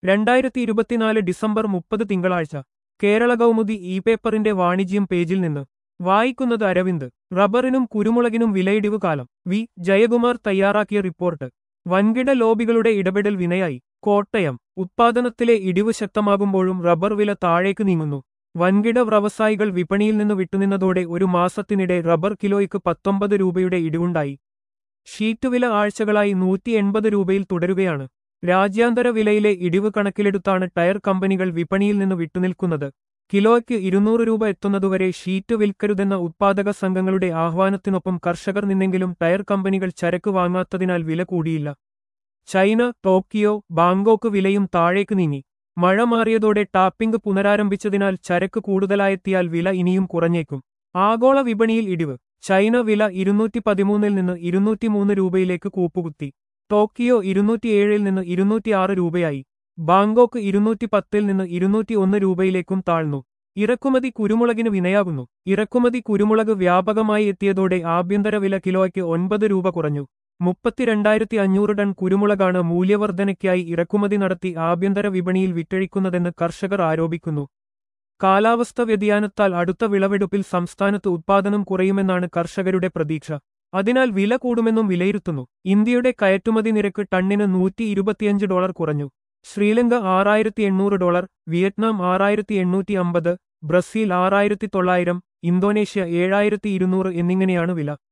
2024 December 30 തിങ്കളാഴ്ച Kerala Kaumudi E പേപ്പറിന്റെ വാണിജ്യം പേജിൽ നിന്ന് വായിക്കുന്നത് അരവിന്ദ്. റബ്ബറിനും കുരുമുളകിനും വിലയിടിവ് കാലം. വി ജയകുമാർ തയ്യാറാക്കിയ റിപ്പോർട്ട്. വൻകിട ലോബികളുടെ ഇടപെടൽ വിനയായി. കോട്ടയം. ഉത്പാദനത്തിലെ ഇടിവ് ശക്തമാകുമ്പോഴും റബ്ബർ വില താഴേക്ക് നീങ്ങുന്നു. വൻകിട വ്യവസായികൾ വിപണിയിൽ നിന്ന് വിട്ടുനിന്നതോടെ ഒരു മാസത്തിനിടെ റബ്ബർ കിലോയ്ക്ക് 19 രൂപയുടെ ഇടിവുണ്ടായി. ഷീറ്റ് വില ആഴ്ചകളായി 180 രൂപയിൽ തുടരുകയാണ്. രാജ്യാന്തര വിലയിലെ ഇടിവ് കണക്കിലെടുത്താണ് ടയർ കമ്പനികൾ വിപണിയിൽ നിന്ന് വിട്ടുനിൽക്കുന്നത്. കിലോയ്ക്ക് 200 രൂപ എത്തുന്നതുവരെ ഷീറ്റ് വിൽക്കരുതെന്ന ഉത്പാദക സംഘങ്ങളുടെ ആഹ്വാനത്തിനൊപ്പം കർഷകർ നിന്നെങ്കിലും ടയർ കമ്പനികൾ ചരക്ക് വാങ്ങാത്തതിനാൽ വില കൂടിയില്ല. ചൈന, ടോക്കിയോ, ബാങ്കോക്ക് വിലയും താഴേക്ക് നീങ്ങി. മഴ മാറിയതോടെ ടാപ്പിംഗ് പുനരാരംഭിച്ചതിനാൽ ചരക്ക് കൂടുതലായെത്തിയാൽ വില ഇനിയും കുറഞ്ഞേക്കും. ആഗോള വിപണിയിൽ ഇടിവ്. ചൈന വില 213 നിന്ന് 203 രൂപയിലേക്ക് കൂപ്പുകുത്തി. ടോക്കിയോ 207 നിന്ന് 206 രൂപയായി. ബാങ്കോക്ക് 210 നിന്ന് 201 രൂപയിലേക്കും താഴ്ന്നു. ഇറക്കുമതി കുരുമുളകിന് വിനയാകുന്നു. ഇറക്കുമതി കുരുമുളക് വ്യാപകമായി എത്തിയതോടെ ആഭ്യന്തര വില കിലോയ്ക്ക് 9 രൂപ കുറഞ്ഞു. 32,500 ടൺ കുരുമുളകാണ് മൂല്യവർധനയ്ക്കായി ഇറക്കുമതി നടത്തി ആഭ്യന്തര വിപണിയിൽ വിറ്റഴിക്കുന്നതെന്ന് കർഷകർ ആരോപിക്കുന്നു. കാലാവസ്ഥ വ്യതിയാനത്താൽ അടുത്ത വിളവെടുപ്പിൽ സംസ്ഥാനത്ത് ഉത്പാദനം കുറയുമെന്നാണ് കർഷകരുടെ പ്രതീക്ഷ. അതിനാൽ വില കൂടുമെന്നും വിലയിരുത്തുന്നു. ഇന്ത്യയുടെ കയറ്റുമതി നിരക്ക് ടണ്ണിന് $125 കുറഞ്ഞു. ശ്രീലങ്ക $6,800, വിയറ്റ്നാം $6,850, ബ്രസീൽ $6,900, ഇന്തോനേഷ്യ $7,200 എന്നിങ്ങനെയാണ് വില.